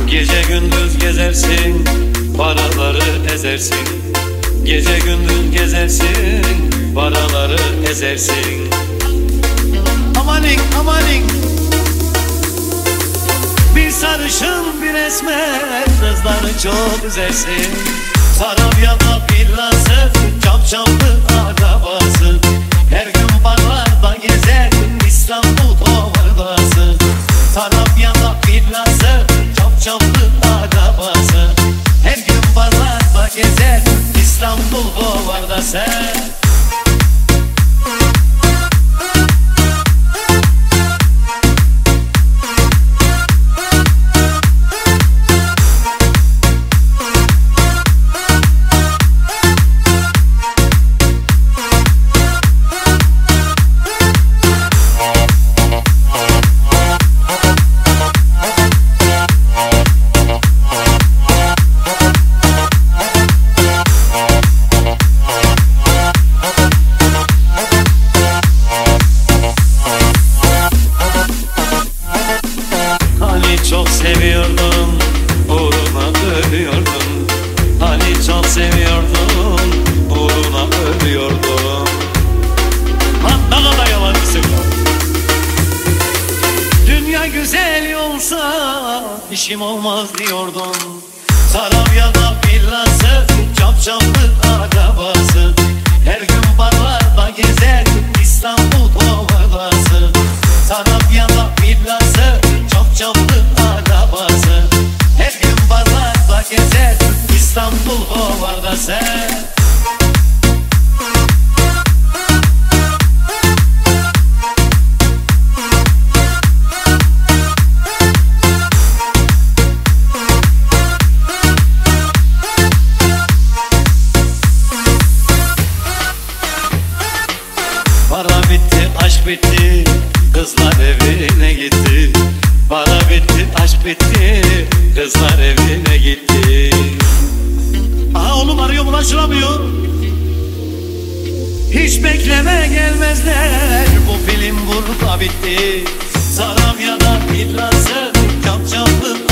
Gece gündüz gezersin, paraları ezersin. Gece gündüz gezersin, paraları ezersin. Amanin amanin, bir sarışın bir esmer, kızları çok üzersin. Sarabya'da villası, çapçaplı arabası, her gün barlarda gezer, İstanbul ovardası. Sarabya'da villası, çapçaplı arabası, her gün barlarda gezer, İstanbul ovardası. Çok seviyordum, uğruna ölüyordum. Hani çok seviyordum, uğruna ölüyordum. Lan ne kadar yalancısın ya. Dünya güzel olsa işim olmaz diyordum. Sarabya'da villası, çapçaplı arabası, her gün barlarda gezer, İstanbul ovardası. Sarabya'da villası, çapçaplı arabası, her gün barlarda gezer, İstanbul ovardası. Para bitti, aşk bitti, kızlar evine gitti. Para bitti, aşk bitti, kızlar evine gitti. Aha oğlum arıyorum, ulaşılamıyor. Hiç bekleme gelmezler, bu film burada bitti. Sarabya'da villası, çapçaplı